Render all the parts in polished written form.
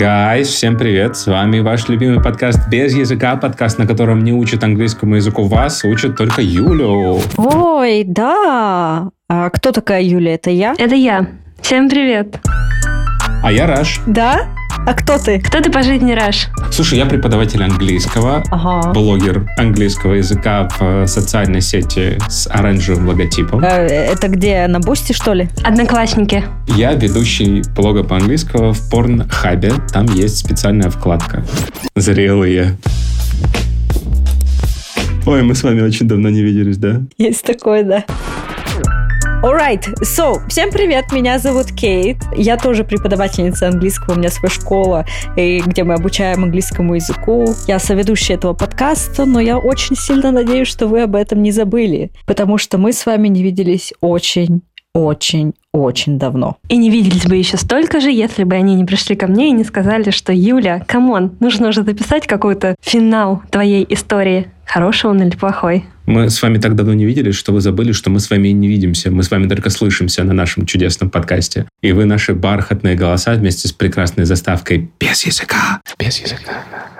Гайс, всем привет! С вами ваш любимый подкаст «Без языка», подкаст, на котором не учат английскому языку вас, учат только Юлю. Ой, да! А кто такая Юля? Это я? Это я. Всем привет. А я Раш. Да? А кто ты? Кто ты по жизни, Раш? Слушай, я преподаватель английского, блогер английского языка в социальной сети с оранжевым логотипом. Это где, на Бусти, что ли? Одноклассники. Я ведущий блога по английскому в Порнхабе. Там есть специальная вкладка «Зрелые». Ой, мы с вами очень давно не виделись, да? Есть такое, да. Alright, so, всем привет, меня зовут Кейт. Я тоже преподавательница английского, у меня своя школа, где мы обучаем английскому языку. Я соведущая этого подкаста, но я очень сильно надеюсь, что вы об этом не забыли, потому что мы с вами не виделись очень давно. И не виделись бы еще столько же, если бы они не пришли ко мне и не сказали, что Юля, камон, нужно уже записать какой-то финал твоей истории. Хороший он или плохой? Мы с вами так давно не виделись, что вы забыли, что мы с вами не видимся. Мы с вами только слышимся на нашем чудесном подкасте. И вы наши бархатные голоса вместе с прекрасной заставкой «Без языка». Без языка.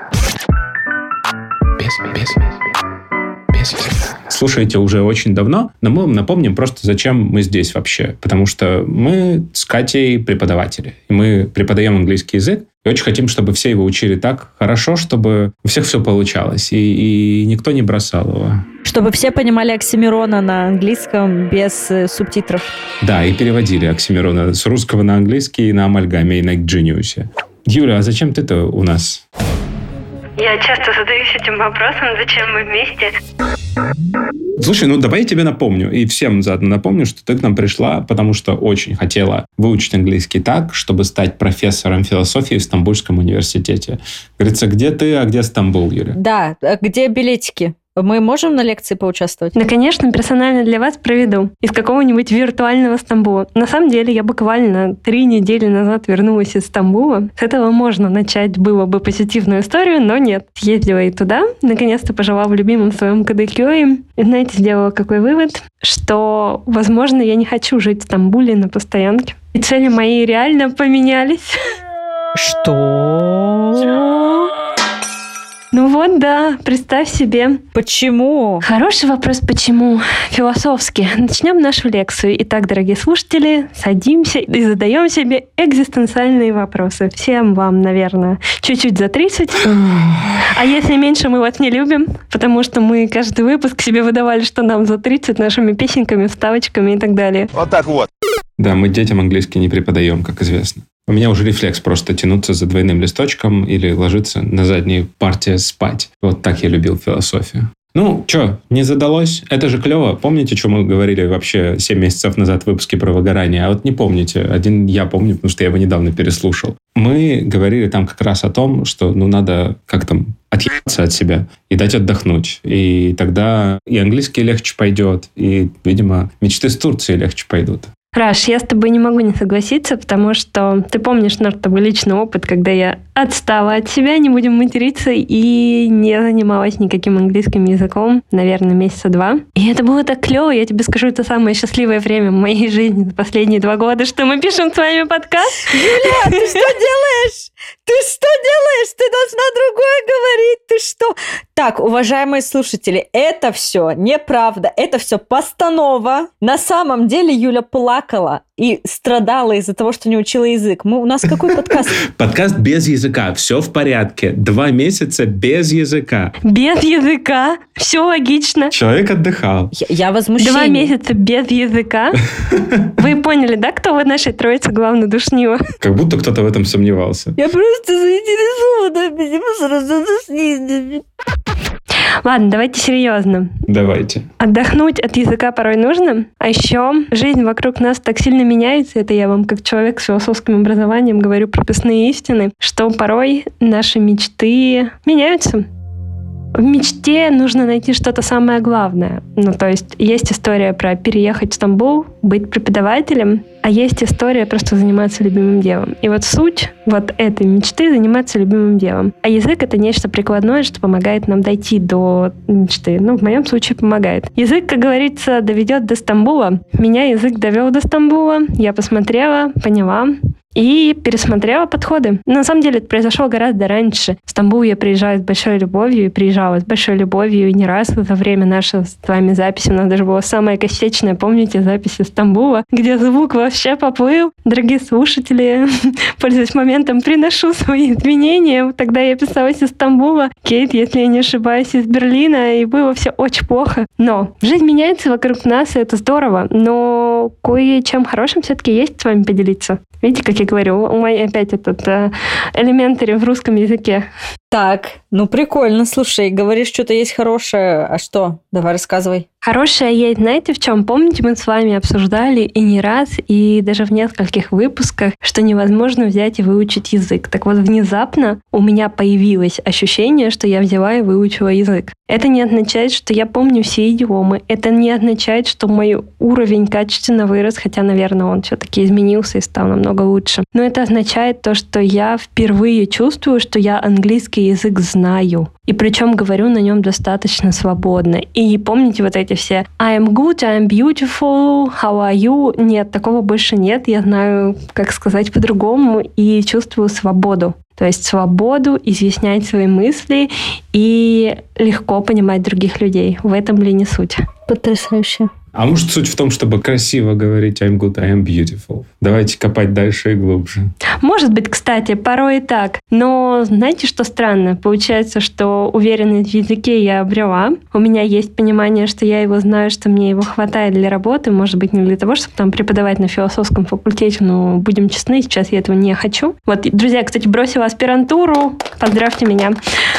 Без языка. Слушаете уже очень давно, но мы вам напомним просто, зачем мы здесь вообще. Потому что мы с Катей преподаватели. И мы преподаем английский язык. И очень хотим, чтобы все его учили так хорошо, чтобы у всех все получалось. И никто не бросал его. Чтобы все понимали оксимирона на английском без субтитров. Да, и переводили оксимирона с русского на английский и на амальгаме, и на Genius. Юля, а зачем ты-то у нас? Я часто задаюсь этим вопросом, зачем мы вместе. Слушай, давай я тебе напомню, и всем заодно напомню, что ты к нам пришла, потому что очень хотела выучить английский так, чтобы стать профессором философии в Стамбульском университете. Говорится, где ты, а где Стамбул, Юля? Да, где билетики? Мы можем на лекции поучаствовать? Да, конечно, персонально для вас проведу. Из какого-нибудь виртуального Стамбула. На самом деле, я буквально 3 недели назад вернулась из Стамбула. С этого можно начать было бы позитивную историю, но нет. Съездила и туда, наконец-то пожила в любимом своем Кадыкёе. И, знаете, сделала какой вывод? Что, возможно, я не хочу жить в Стамбуле на постоянке. И цели мои реально поменялись. Что? Ну вот, да, представь себе. Почему? Хороший вопрос, почему? Философски. Начнем нашу лекцию. Итак, дорогие слушатели, садимся и задаем себе экзистенциальные вопросы. Всем вам, наверное, чуть-чуть за 30. А если меньше, мы вас не любим, потому что мы каждый выпуск себе выдавали, что нам за 30 нашими песенками, вставочками и так далее. Вот так вот. Да, мы детям английский не преподаем, как известно. У меня уже рефлекс просто тянуться за двойным листочком или ложиться на задней парте спать. Вот так я любил философию. Ну, что, не задалось? Это же клево. Помните, что мы говорили вообще 7 месяцев назад в выпуске про выгорание? А вот не помните. Один я помню, потому что я его недавно переслушал. Мы говорили там как раз о том, что надо отъебаться от себя и дать отдохнуть. И тогда и английский легче пойдет, и, видимо, мечты с Турцией легче пойдут. Раш, я с тобой не могу не согласиться, потому что ты помнишь наш тобой личный опыт, когда я отстала от себя, не будем материться, и не занималась никаким английским языком, наверное, 2 месяца. И это было так клево, я тебе скажу, это самое счастливое время в моей жизни за последние 2 года, что мы пишем с вами подкаст. Юля, ты что делаешь? Ты что делаешь? Ты должна другое говорить. Ты что? Так, уважаемые слушатели, это все неправда, это все постанова. На самом деле Юля плакала и страдала из-за того, что не учила язык. У нас какой подкаст? Подкаст без языка. Все в порядке. 2 месяца без языка. Без языка. Все логично. Человек отдыхал. Я возмущена. 2 месяца без языка. Вы поняли, да, кто в нашей троице главный душнило? Как будто кто-то в этом сомневался. Я просто заинтересована. Почему сразу душнили? Ладно, давайте серьезно. Давайте. Отдохнуть от языка порой нужно, а еще жизнь вокруг нас так сильно меняется, это я вам как человек с философским образованием говорю прописные истины, что порой наши мечты меняются. В мечте нужно найти что-то самое главное. То есть история про переехать в Стамбул, быть преподавателем, а есть история просто заниматься любимым делом. И вот суть вот этой мечты — заниматься любимым делом. А язык — это нечто прикладное, что помогает нам дойти до мечты. В моем случае помогает. Язык, как говорится, доведет до Стамбула. Меня язык довел до Стамбула. Я посмотрела, поняла. и пересмотрела подходы. На самом деле это произошло гораздо раньше. В Стамбул я приезжаю с большой любовью и приезжала с большой любовью, и не раз за время нашей с вами записи у нас даже была самая косячная, помните, запись из Стамбула, где звук вообще поплыл. Дорогие слушатели, пользуясь моментом, приношу свои извинения. Тогда я писалась из Стамбула, Кейт, если я не ошибаюсь, из Берлина, и было все очень плохо. Но жизнь меняется вокруг нас, и это здорово. Но кое-чем хорошим все-таки есть с вами поделиться. Видите, как я говорю, у меня опять этот элементарий в русском языке. Так, ну прикольно, слушай, говоришь, что-то есть хорошее, а что? Давай рассказывай. Хорошее есть, знаете, в чем? Помните, мы с вами обсуждали и не раз, и даже в нескольких выпусках, что невозможно взять и выучить язык. Так вот, внезапно у меня появилось ощущение, что я взяла и выучила язык. Это не означает, что я помню все идиомы. Это не означает, что мой уровень качественно вырос, хотя, наверное, он все-таки изменился и стал намного лучше. Но это означает то, что я впервые чувствую, что я английский язык знаю. И причем говорю на нем достаточно свободно. И помните вот эти все I'm good, I'm beautiful, how are you? Нет, такого больше нет. Я знаю, как сказать по-другому, и чувствую свободу. То есть свободу изъяснять свои мысли и легко понимать других людей. В этом ли не суть? Потрясающе. А может, суть в том, чтобы красиво говорить I'm good, I'm beautiful? Давайте копать дальше и глубже. Может быть, кстати, порой и так. Но знаете, что странно? Получается, что уверенность в языке я обрела. У меня есть понимание, что я его знаю, что мне его хватает для работы. Может быть, не для того, чтобы там преподавать на философском факультете, но будем честны, сейчас я этого не хочу. Вот, друзья, кстати, бросила аспирантуру. Поздравьте меня.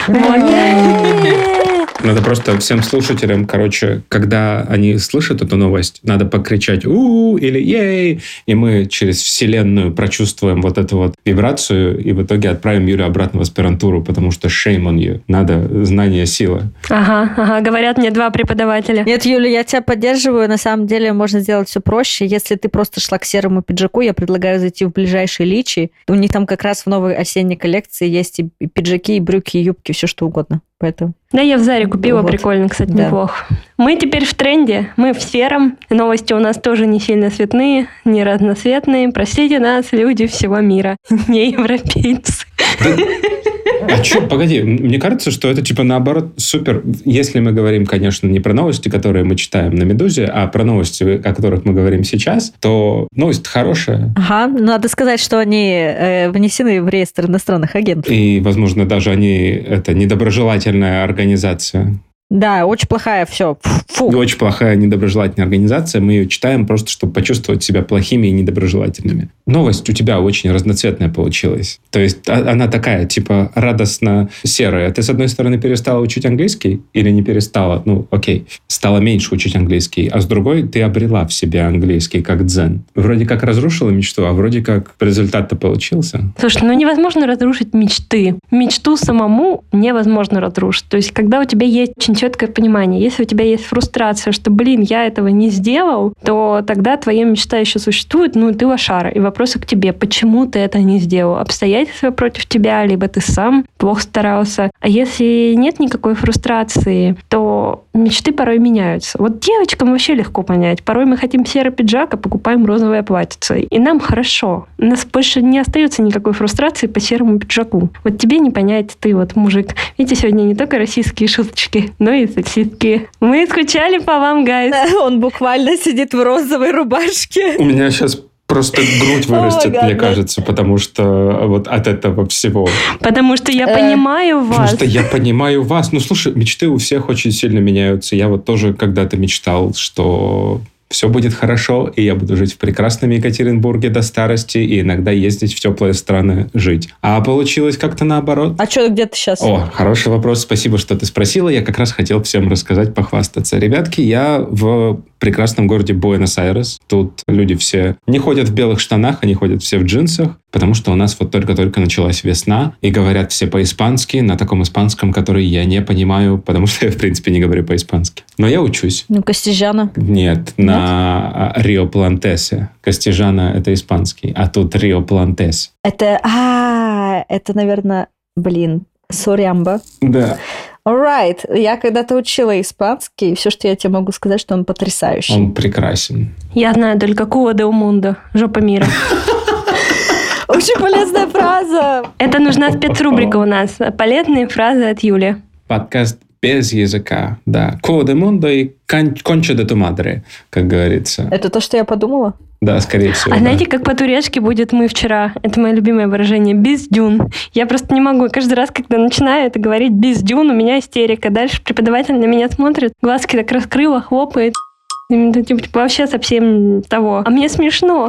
Надо просто всем слушателям, когда они слышат эту новость, надо покричать «у» или «ей», и мы через вселенную прочувствуем вот эту вот вибрацию, и в итоге отправим Юлю обратно в аспирантуру, потому что shame on you. Надо знание сила. Ага, говорят мне 2 преподавателя. Нет, Юля, я тебя поддерживаю. На самом деле можно сделать все проще. Если ты просто шла к серому пиджаку, я предлагаю зайти в ближайший Личи. У них там как раз в новой осенней коллекции есть и пиджаки, и брюки, и юбки, все что угодно. Поэтому... Да, я в Заре купила, вот. Прикольно, кстати, да. Неплохо. Мы теперь в тренде, мы в сером. Новости у нас тоже не сильно цветные, не разноцветные. Простите нас, люди всего мира, не европейцы. А что, погоди, мне кажется, что это типа наоборот супер. Если мы говорим, конечно, не про новости, которые мы читаем на «Медузе», а про новости, о которых мы говорим сейчас, то новость хорошая. Ага, надо сказать, что они внесены в реестр иностранных агентов. И, возможно, даже это недоброжелательная организация. Да, очень плохая, все. Фу. Очень плохая недоброжелательная организация. Мы ее читаем просто, чтобы почувствовать себя плохими и недоброжелательными. Новость у тебя очень разноцветная получилась. То есть она такая, типа, радостно серая. Ты, с одной стороны, перестала учить английский или не перестала? Ну, окей. Стала меньше учить английский. А с другой, ты обрела в себе английский как дзен. Вроде как разрушила мечту, а вроде как результат-то получился. Слушай, невозможно разрушить мечты. Мечту самому невозможно разрушить. То есть, когда у тебя есть очень четкое понимание. Если у тебя есть фрустрация, что, я этого не сделал, то тогда твоя мечта еще существует, ты лошара. И вопросы к тебе, почему ты это не сделал? Обстоятельства против тебя, либо ты сам плохо старался. А если нет никакой фрустрации, то мечты порой меняются. Вот девочкам вообще легко понять. Порой мы хотим серый пиджак, а покупаем розовое платьице. И нам хорошо. У нас больше не остается никакой фрустрации по серому пиджаку. Вот тебе не понять, ты вот мужик. Видите, сегодня не только российские шуточки, но и сексистки. Мы скучали по вам, гайз. Он буквально сидит в розовой рубашке. У меня сейчас просто грудь вырастет, мне кажется, потому что вот от этого всего. Потому что я понимаю вас. Потому что я понимаю вас. Слушай, мечты у всех очень сильно меняются. Я вот тоже когда-то мечтал, что все будет хорошо, и я буду жить в прекрасном Екатеринбурге до старости и иногда ездить в теплые страны жить. А получилось как-то наоборот. А что, где ты сейчас? О, хороший вопрос. Спасибо, что ты спросила. Я как раз хотел всем рассказать, похвастаться. Ребятки, я в прекрасном городе Буэнос-Айрес. Тут люди все не ходят в белых штанах, они ходят все в джинсах, потому что у нас вот только-только началась весна, и говорят все по-испански, на таком испанском, который я не понимаю, потому что я, в принципе, не говорю по-испански. Но я учусь. Кастижана? Нет, на Рио Плантесе. Кастижана — это испанский, а тут Рио Плантес. Это, наверное, Сорямба. Да. Alright. Я когда-то учила испанский, и все, что я тебе могу сказать, что он потрясающий. Он прекрасен. Я знаю только Куа де Мундо, жопа мира. Очень полезная фраза. Это нужна спецрубрика у нас. Полезные фразы от Юли. Подкаст без языка, да. Коде мондо и конча де ту мадре, как говорится. Это то, что я подумала? Да, скорее всего. А знаете, как по-турецки будет «мы вчера»? Это мое любимое выражение. «Бездюн». Я просто не могу. Каждый раз, когда начинаю это говорить «бездюн», у меня истерика. Дальше преподаватель на меня смотрит, глазки так раскрыла, хлопает. Типа, вообще совсем того. А мне смешно.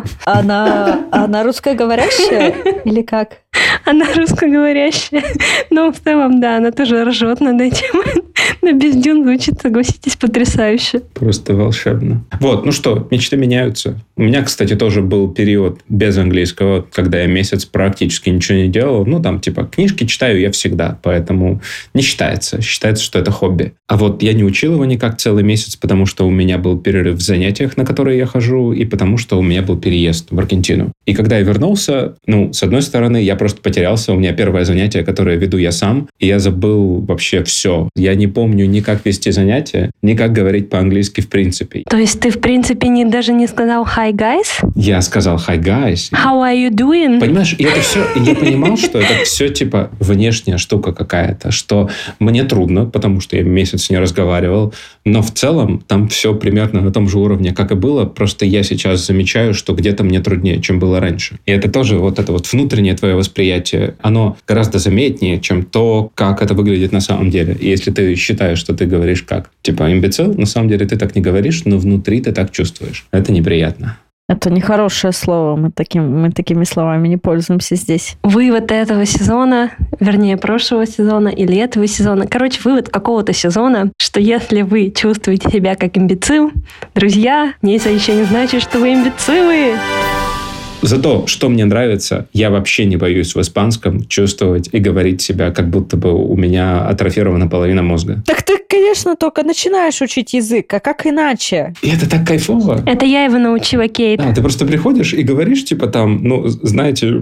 Она русскоговорящая или как? Она русскоговорящая. Но в целом, да, она тоже ржет над этим. Но «бездюн» звучит, согласитесь, потрясающе. Просто волшебно. Вот, ну что, мечты меняются. У меня, кстати, тоже был период без английского, когда я месяц практически ничего не делал. Ну, там, типа, книжки читаю я всегда, поэтому не считается. Считается, что это хобби. А вот я не учил его никак целый месяц, потому что у меня был перерыв в занятиях, на которые я хожу, и потому что у меня был переезд в Аргентину. И когда я вернулся, ну, с одной стороны, я просто потерялся. У меня первое занятие, которое веду я сам, и я забыл вообще все. Я не помню ни как вести занятия, ни как говорить по-английски в принципе. То есть ты, в принципе, даже не сказал «Hi, guys»? Я сказал «Hi, guys». «How are you doing?» Понимаешь, и это все, я понимал, что это все типа внешняя штука какая-то, что мне трудно, потому что я месяц не разговаривал, но в целом там все примерно на том же уровне, как и было, просто я сейчас замечаю, что где-то мне труднее, чем было раньше. И это тоже вот это вот внутреннее твое восприятие, оно гораздо заметнее, чем то, как это выглядит на самом деле. И если ты считаешь, что ты говоришь как, типа, имбецил, на самом деле ты так не говоришь, но внутри ты так чувствуешь. Это неприятно. Это нехорошее слово. Мы такими словами не пользуемся здесь. Вывод этого сезона, вернее, прошлого сезона или этого сезона. Короче, вывод какого-то сезона, что если вы чувствуете себя как имбецил, друзья, это еще не значит, что вы имбецилы. Зато, что мне нравится, я вообще не боюсь в испанском чувствовать и говорить себя, как будто бы у меня атрофирована половина мозга. Так ты, конечно, только начинаешь учить язык, а как иначе? И это так кайфово. Это я его научила, Кейт. Да, ты просто приходишь и говоришь, типа там, ну, знаете,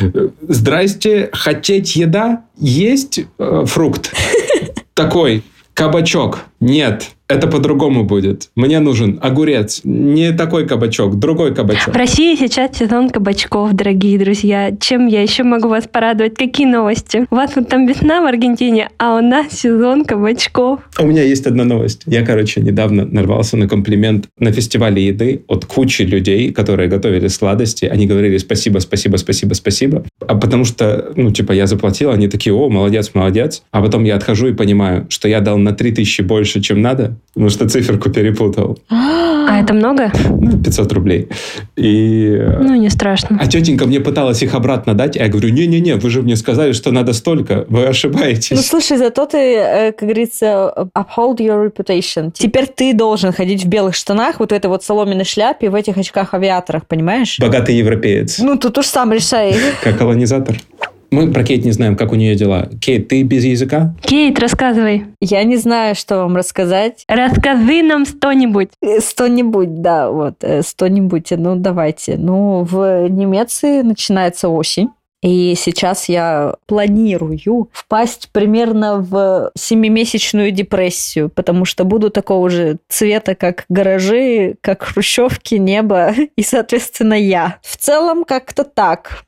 здрасте, хотеть еда, есть фрукт такой, кабачок, нет. Это по-другому будет. Мне нужен огурец. Не такой кабачок, другой кабачок. В России сейчас сезон кабачков, дорогие друзья. Чем я еще могу вас порадовать? Какие новости? У вас вот там весна в Аргентине, а у нас сезон кабачков. У меня есть одна новость. Я, недавно нарвался на комплимент на фестивале еды от кучи людей, которые готовили сладости. Они говорили спасибо, спасибо, спасибо, спасибо. А потому что, я заплатил, они такие, о, молодец, молодец. А потом я отхожу и понимаю, что я дал на 3000 больше, чем надо, потому что циферку перепутал. А это много? 500 рублей. И... не страшно. А тетенька мне пыталась их обратно дать, а я говорю, не-не-не, вы же мне сказали, что надо столько, вы ошибаетесь. Слушай, зато ты, как говорится, uphold your reputation. Теперь ты должен ходить в белых штанах, вот в этой вот соломенной шляпе, в этих очках-авиаторах, понимаешь? Богатый европеец. Тут уж сам решай. Как колонизатор. Мы про Кейт не знаем, как у нее дела. Кейт, ты без языка? Кейт, рассказывай. Я не знаю, что вам рассказать. Расскажи нам что-нибудь. Что-нибудь, да, что-нибудь. Давайте. В Немеции начинается осень. И сейчас я планирую впасть примерно в 7-месячную депрессию, потому что буду такого же цвета, как гаражи, как хрущевки, небо и, соответственно, я. В целом как-то так.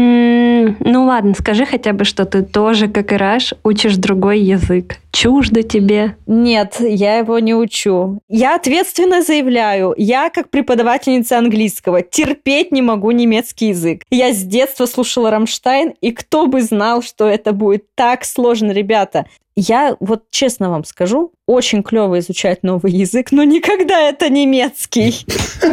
Ладно, скажи хотя бы, что ты тоже, как и Раш, учишь другой язык. Чуждо тебе? Нет, я его не учу. Я ответственно заявляю, я как преподавательница английского терпеть не могу немецкий язык. Я с детства слушала Рамштайн, и кто бы знал, что это будет так сложно, ребята. Я честно вам скажу, очень клево изучать новый язык, но никогда это немецкий.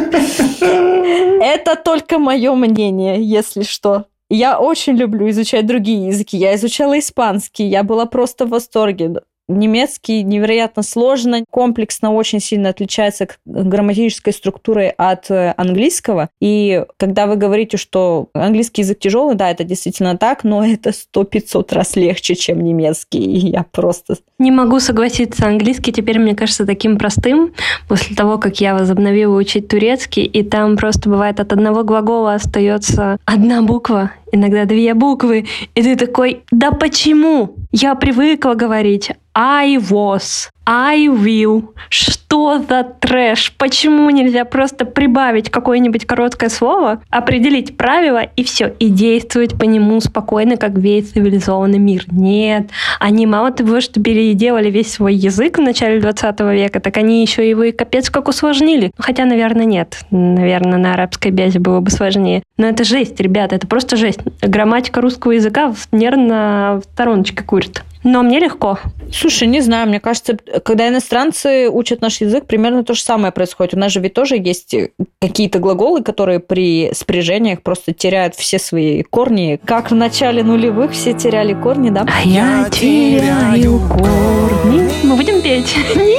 Это только мое мнение, если что. Я очень люблю изучать другие языки. Я изучала испанский, я была просто в восторге. Немецкий невероятно сложно, комплексно, очень сильно отличается грамматической структурой от английского. И когда вы говорите, что английский язык тяжелый, да, это действительно так, но это 100-500 раз легче, чем немецкий. И я просто... Не могу согласиться. Английский теперь, мне кажется, таким простым. После того, как я возобновила учить турецкий, и там просто бывает от одного глагола остается одна буква, иногда 2 буквы. И ты такой, да почему? Я привыкла говорить I was, I will. Что за трэш? Почему нельзя просто прибавить какое-нибудь короткое слово, определить правила и все, и действовать по нему спокойно, как весь цивилизованный мир? Нет. Они мало того, что переделали весь свой язык в начале 20 века, так они еще его и капец как усложнили. Хотя, наверное, нет. Наверное, на арабской базе было бы сложнее. Но это жесть, ребята, это просто жесть. Грамматика русского языка нервно в стороночке курит. Но мне легко. Слушай, не знаю, мне кажется, когда иностранцы учат наш язык, примерно то же самое происходит. У нас же ведь тоже есть какие-то глаголы, которые при спряжениях просто теряют все свои корни. Как в начале нулевых все теряли корни, да? А я теряю корни. Мы будем петь.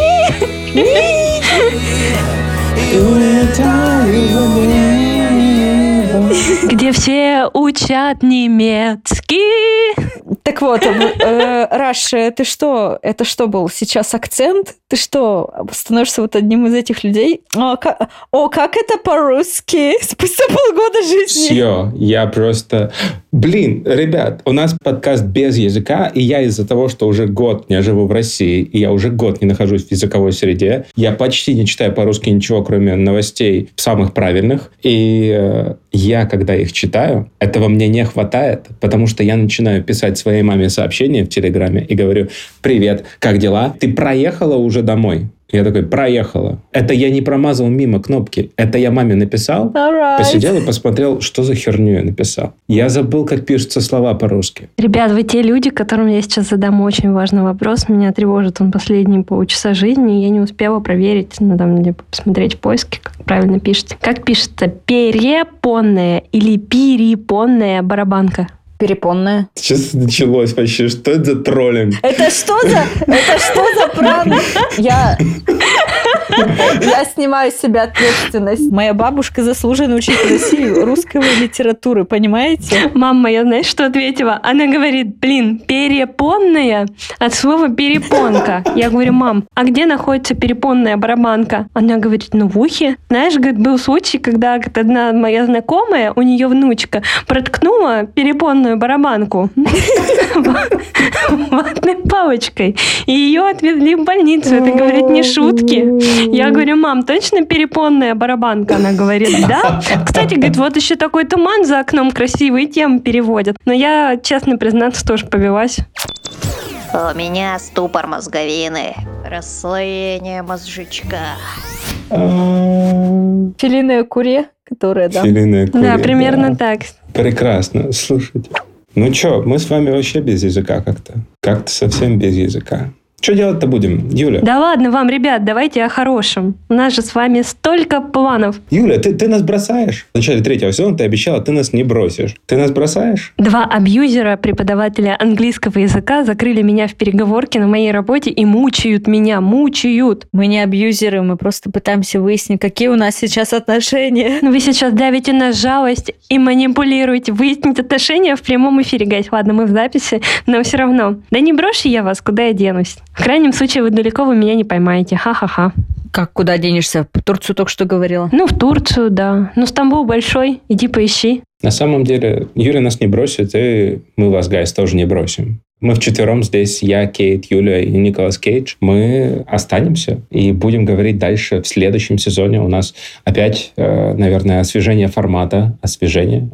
Где все учат немецкий. Так вот, Раш, ты что? Это что был сейчас акцент? Ты что, становишься вот одним из этих людей? Как это по-русски? Спустя полгода жизни. Все, я просто... Блин, ребят, у нас подкаст без языка, и я из-за того, что уже год не живу в России, и я уже год не нахожусь в языковой среде, я почти не читаю по-русски ничего, кроме новостей самых правильных, и я, когда их читаю, этого мне не хватает, потому что я начинаю писать своей маме сообщения в Телеграме и говорю: «Привет, как дела? Ты проехала уже домой?» Я такой: проехала. Это я не промазал мимо кнопки. Это я маме написал, посидел и посмотрел, что за херню я написал. Я забыл, как пишутся слова по-русски. Ребят, вы те люди, которым я сейчас задам очень важный вопрос. Меня тревожит он последние полчаса жизни, и я не успела проверить, надо мне посмотреть в поиске, как правильно пишется. Как пишется: перепонная или перепонная барабанка? Перепонная. Сейчас началось вообще. Что это за троллинг? Это что за пранк? Я снимаю с себя ответственность. Моя бабушка заслуженный учитель России русской литературы, понимаете? Мама, я знаешь, что ответила? Она говорит: перепонная от слова перепонка. Я говорю: мам, а где находится перепонная барабанка? Она говорит: в ухе. Знаешь, говорит, был случай, когда одна моя знакомая, у нее внучка, проткнула перепонную барабанку ватной палочкой. И ее отвезли в больницу. Это, говорит, не шутки. Я говорю: мам, точно перепонная барабанка? Она говорит: да. Кстати, говорит, вот еще такой туман за окном красивый, темы переводят. Но я, честно признаться, тоже повелась. У меня ступор мозговины, расслоение мозжечка. Филиная куре, которая, да. Филиная куре, да, примерно так. Прекрасно, слушайте. Ну что, мы с вами вообще без языка как-то. Как-то совсем без языка. Что делать-то будем, Юля? Да ладно вам, ребят, давайте о хорошем. У нас же с вами столько планов. Юля, ты нас бросаешь? В начале 3-го сезона ты обещала, ты нас не бросишь. Ты нас бросаешь? 2 абьюзера, преподавателя английского языка, закрыли меня в переговорке на моей работе и мучают меня, мучают. Мы не абьюзеры, мы просто пытаемся выяснить, какие у нас сейчас отношения. Вы сейчас давите на жалость и манипулируете. Выяснить отношения в прямом эфире, гайс. Ладно, мы в записи, но все равно. Да не брошу я вас, куда я денусь. В крайнем случае, вы меня не поймаете. Ха-ха-ха. Как, куда денешься? В Турцию только что говорила. В Турцию, да. Стамбул большой, иди поищи. На самом деле, Юля нас не бросит, и мы вас, гайс, тоже не бросим. Мы вчетвером здесь, я, Кейт, Юля и Николас Кейдж. Мы останемся и будем говорить дальше в следующем сезоне. У нас опять, наверное, освежевание формата. Освежевание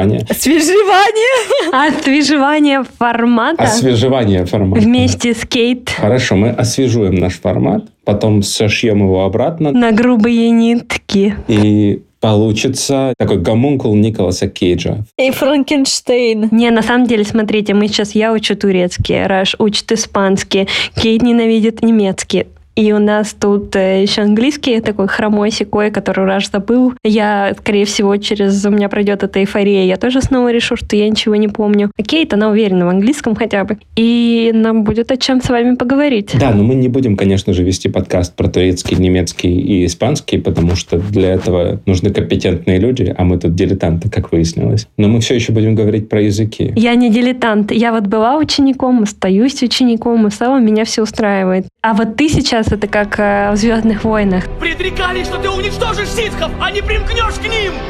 формата. Вместе с Кейт. Хорошо, мы освежуем наш формат, потом сошьем его обратно. На грубые нитки. И получится такой гомункул Николаса Кейджа. И Франкенштейн. Не, на самом деле, смотрите, я учу турецкий, Раш учит испанский, Кейт ненавидит немецкий. И у нас тут еще английский такой хромой-секой, который Раш забыл. Я, скорее всего, у меня пройдет эта эйфория. Я тоже снова решу, что я ничего не помню. А Кейт, она уверена в английском хотя бы. И нам будет о чем с вами поговорить. Да, но мы не будем, конечно же, вести подкаст про турецкий, немецкий и испанский, потому что для этого нужны компетентные люди, а мы тут дилетанты, как выяснилось. Но мы все еще будем говорить про языки. Я не дилетант. Я была учеником, остаюсь учеником, и в целом меня все устраивает. А вот ты сейчас это как в «Звездных войнах». Предрекали, что ты уничтожишь ситхов, а не примкнешь к ним!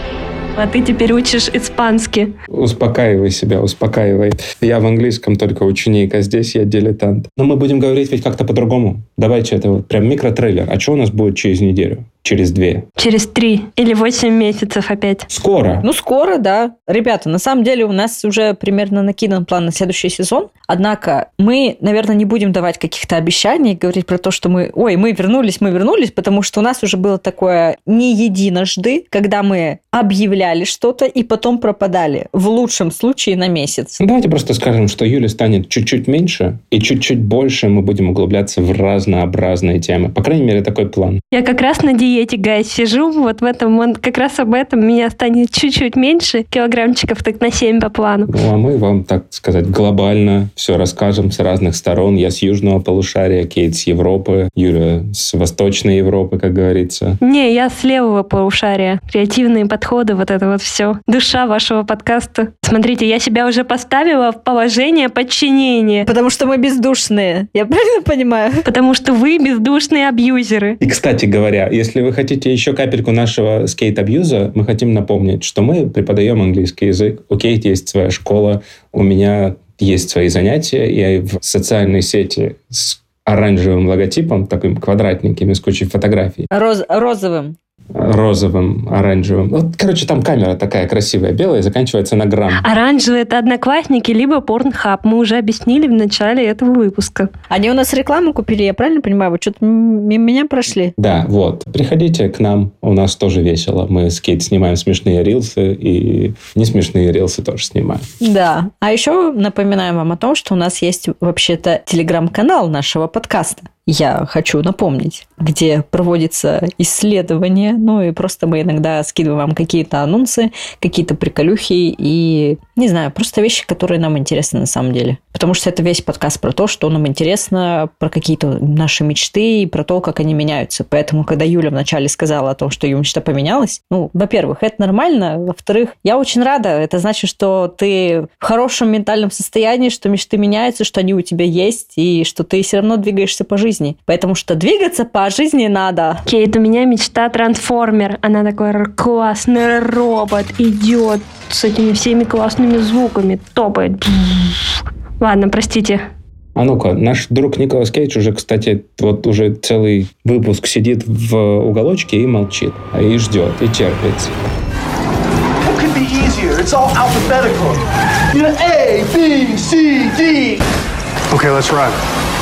А ты теперь учишь испанский. Успокаивай себя, успокаивай. Я в английском только ученик, а здесь я дилетант. Но мы будем говорить ведь как-то по-другому. Давайте это вот прям микротрейлер. А что у нас будет через неделю? Через 2? Через 3 или 8 месяцев опять. Скоро. Ну, скоро, да. Ребята, на самом деле у нас уже примерно накидан план на следующий сезон. Однако мы, наверное, не будем давать каких-то обещаний, говорить про то, что мы вернулись, потому что у нас уже было такое не единожды, когда мы объявляли что-то и потом пропадали. В лучшем случае на месяц. Давайте просто скажем, что Юля станет чуть-чуть меньше, и чуть-чуть больше мы будем углубляться в разнообразные темы. По крайней мере, такой план. Я как раз на диете, гайс, сижу вот в этом, как раз об этом. Меня станет чуть-чуть меньше, килограммчиков так на 7 по плану. Ну, а мы вам, так сказать, глобально все расскажем с разных сторон. Я с южного полушария, Кейт с Европы, Юля с восточной Европы, как говорится. Не, я с левого полушария. Креативные подходы, вот это вот все. Душа вашего подкаста. Смотрите, я себя уже поставила в положение подчинения. Потому что мы бездушные. Я правильно понимаю? Потому что вы бездушные абьюзеры. И, кстати говоря, если вы хотите еще капельку нашего скейт-абьюза, мы хотим напомнить, что мы преподаем английский язык. У Кейт есть своя школа, у меня есть свои занятия. Я в социальной сети с оранжевым логотипом, таким квадратненьким, с кучей фотографий. Розовым. Розовым, оранжевым. Вот, короче, там камера такая красивая, белая, заканчивается на грамм. Оранжевый — это Одноклассники, либо Pornhub. Мы уже объяснили в начале этого выпуска. Они у нас рекламу купили, я правильно понимаю? Вы что-то мимо меня прошли? Да, вот. Приходите к нам, у нас тоже весело. Мы с Кейт снимаем смешные рилсы, и не смешные рилсы тоже снимаем. Да. А еще напоминаем вам о том, что у нас есть вообще-то телеграм-канал нашего подкаста. Я хочу напомнить, где проводится исследование, ну и просто мы иногда скидываем вам какие-то анонсы, какие-то приколюхи и, не знаю, просто вещи, которые нам интересны на самом деле. Потому что это весь подкаст про то, что нам интересно, про какие-то наши мечты и про то, как они меняются. Поэтому, когда Юля вначале сказала о том, что ее мечта поменялась, ну, во-первых, это нормально, во-вторых, я очень рада. Это значит, что ты в хорошем ментальном состоянии, что мечты меняются, что они у тебя есть и что ты все равно двигаешься по жизни. Потому что двигаться по жизни надо. Кейт, у меня мечта трансформер. Она такой классный робот, идет с этими всеми классными звуками, топает. Ладно, простите. А ну-ка, наш друг Николас Кейдж уже, кстати, вот уже целый выпуск сидит в уголочке и молчит, и ждет, и терпит. A, B, C, D. Okay, let's run.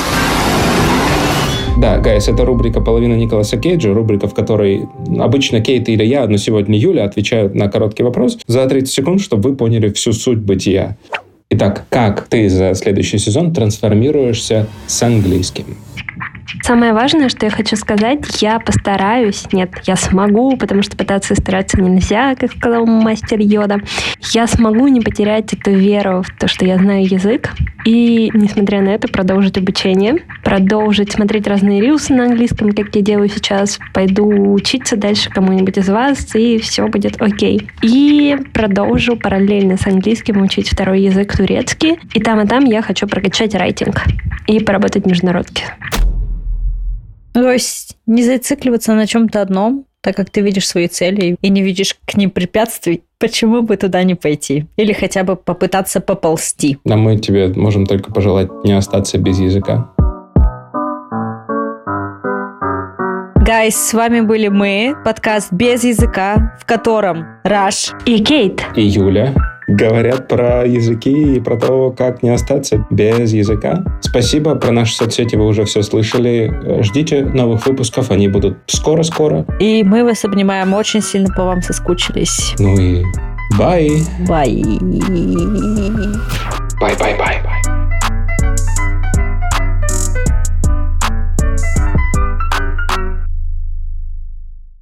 Да, гайс, это рубрика «Половина Николаса Кейджа», рубрика, в которой обычно Кейт или я, но сегодня Юля отвечают на короткий вопрос за 30 секунд, чтобы вы поняли всю суть бытия. Итак, как ты за следующий сезон трансформируешься с английским? Самое важное, что я хочу сказать, я постараюсь, нет, я смогу, потому что пытаться стараться нельзя, как сказал мастер Йода. Я смогу не потерять эту веру в то, что я знаю язык, и, несмотря на это, продолжить обучение, продолжить смотреть разные рилсы на английском, как я делаю сейчас, пойду учиться дальше кому-нибудь из вас, и все будет окей. И продолжу параллельно с английским учить второй язык турецкий, и там я хочу прокачать райтинг и поработать в международке. То есть не зацикливаться на чем-то одном, так как ты видишь свои цели и не видишь к ним препятствий, почему бы туда не пойти? Или хотя бы попытаться поползти? А мы тебе можем только пожелать не остаться без языка. Гайс, с вами были мы, подкаст «Без языка», в котором Раш и Кейт и Юля говорят про языки и про то, как не остаться без языка. Спасибо, про наши соцсети вы уже все слышали. Ждите новых выпусков, они будут скоро-скоро. И мы вас обнимаем, очень сильно по вам соскучились. Ну и бай. Бай. Бай-бай-бай.